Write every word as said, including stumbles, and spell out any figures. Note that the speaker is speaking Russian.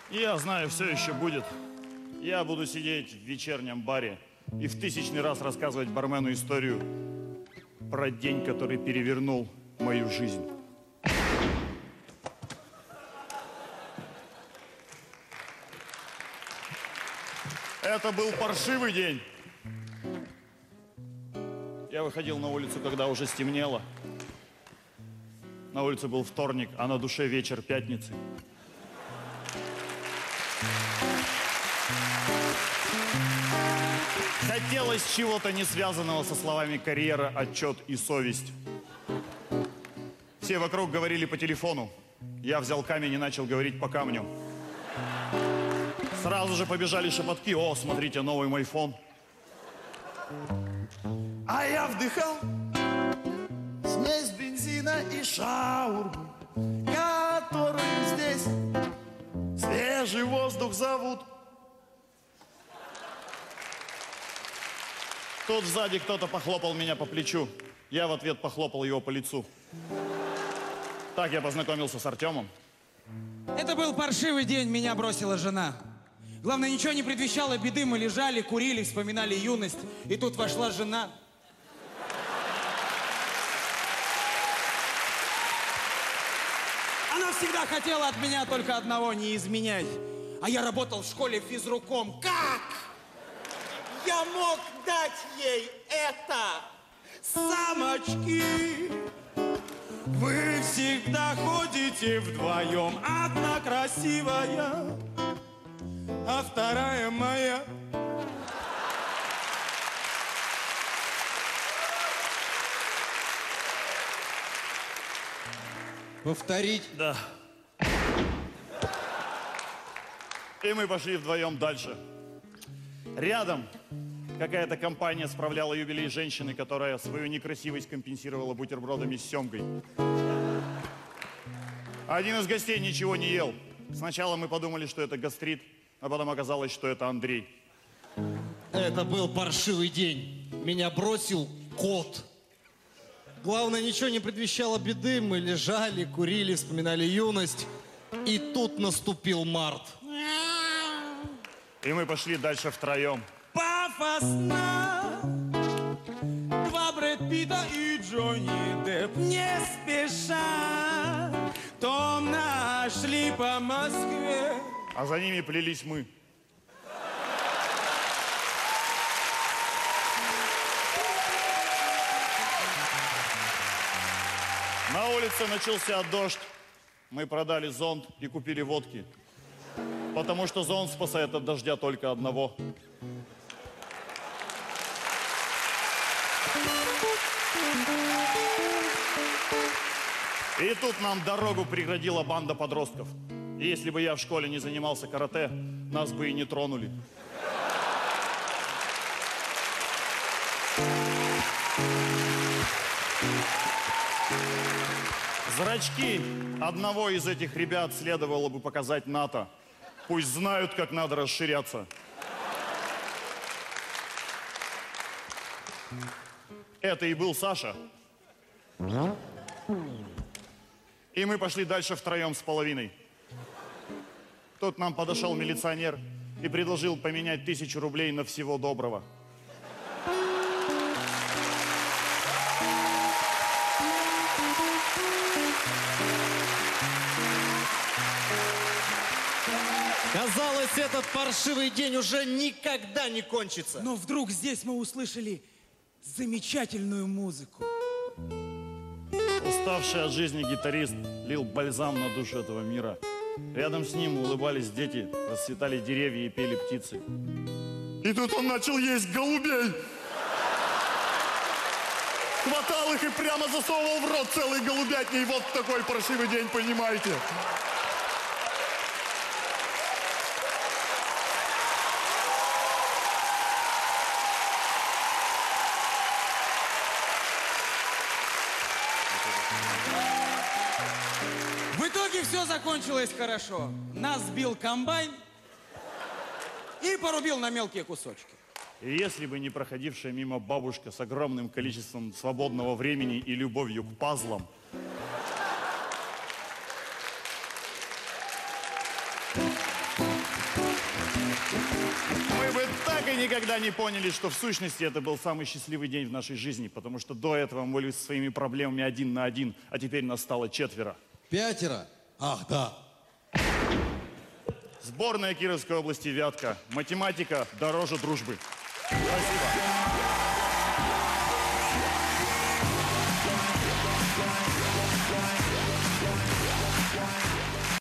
Я знаю, все еще будет. Я буду сидеть в вечернем баре и в тысячный раз рассказывать бармену историю про день, который перевернул мою жизнь. Это был паршивый день. Я выходил на улицу, когда уже стемнело. На улице был вторник, а на душе вечер пятницы. Хотелось чего-то не связанного со словами карьера, отчет и совесть. Все вокруг говорили по телефону. Я взял камень и начал говорить по камню. Сразу же побежали шепотки. О, смотрите, новый мой фон. А я вдыхал смесь бензина и шаурмы, которую здесь свежий воздух зовут. Тут сзади кто-то похлопал меня по плечу. Я в ответ похлопал его по лицу. Так я познакомился с Артемом. Это был паршивый день, меня бросила жена. Главное, ничего не предвещало беды, мы лежали, курили, вспоминали юность. И тут вошла жена. Она всегда хотела от меня только одного, не изменять. А я работал в школе физруком. Как я мог дать ей это? Самочки, вы всегда ходите вдвоем. Одна красивая, а вторая моя. Повторить? Да. И мы пошли вдвоем дальше. Рядом какая-то компания справляла юбилей женщины, которая свою некрасивость компенсировала бутербродами с семгой. Один из гостей ничего не ел. Сначала мы подумали, что это гастрит, а потом оказалось, что это Андрей. Это был паршивый день. Меня бросил кот. Главное, ничего не предвещало беды. Мы лежали, курили, вспоминали юность. И тут наступил март. И мы пошли дальше втроем. Пафосно. Два Брэд Питта и Джонни Депп не спеша томно шли по Москве. А за ними плелись мы. На улице начался дождь. Мы продали зонт и купили водки. Потому что зонт спасает от дождя только одного. И тут нам дорогу преградила банда подростков. И если бы я в школе не занимался карате, нас бы и не тронули. Зрачки одного из этих ребят следовало бы показать НАТО. Пусть знают, как надо расширяться. Это и был Саша. И мы пошли дальше втроем с половиной. Тут нам подошел милиционер и предложил поменять тысячу рублей на всего доброго. Казалось, этот паршивый день уже никогда не кончится. Но вдруг здесь мы услышали замечательную музыку. Уставший от жизни гитарист лил бальзам на душу этого мира. Рядом с ним улыбались дети, расцветали деревья и пели птицы. И тут он начал есть голубей. Хватал их и прямо засовывал в рот целый голубятни. Вот такой паршивый день, понимаете? В итоге все закончилось хорошо. Нас сбил комбайн и порубил на мелкие кусочки. И если бы не проходившая мимо бабушка с огромным количеством свободного времени и любовью к пазлам, никогда не поняли, что в сущности это был самый счастливый день в нашей жизни, потому что до этого мы были со своими проблемами один на один, а теперь нас стало четверо. Пятеро? Ах, да. Сборная Кировской области «Вятка». Математика дороже дружбы. Спасибо.